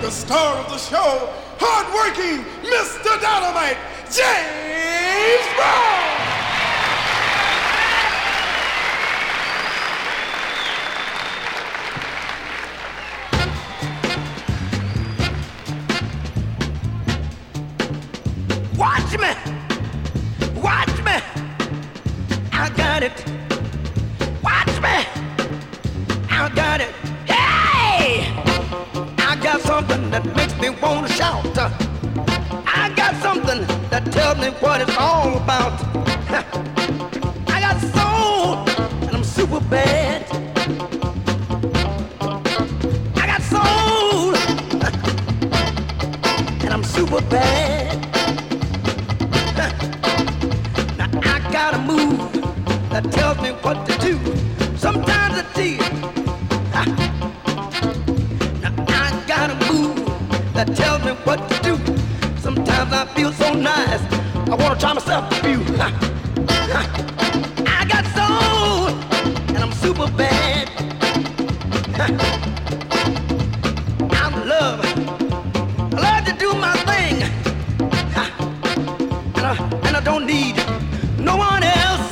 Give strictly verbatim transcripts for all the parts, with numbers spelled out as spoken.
the star of the show, hard-working Mister Dynamite, James Brown! Watch me! Watch me! I got it! Watch me! I got it! Hey! I got something that makes me want to shout. I got something that tells me what it's all about. I got soul and I'm super bad. I got soul and I'm super bad. Now I got a move that tells me what to do. Sometimes it's easy. Now I got a move that tells me what to do. Sometimes I feel so nice, I wanna try myself a few. I got soul and I'm super bad. I love, I love to do my thing. And I, and I don't need no one else.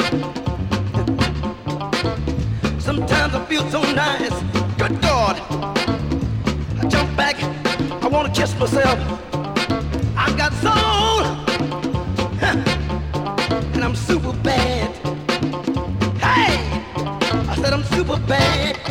Sometimes I feel so nice. Good God, I jump back, I wanna kiss myself. I got soul, and I'm super bad. Hey, I said I'm super bad.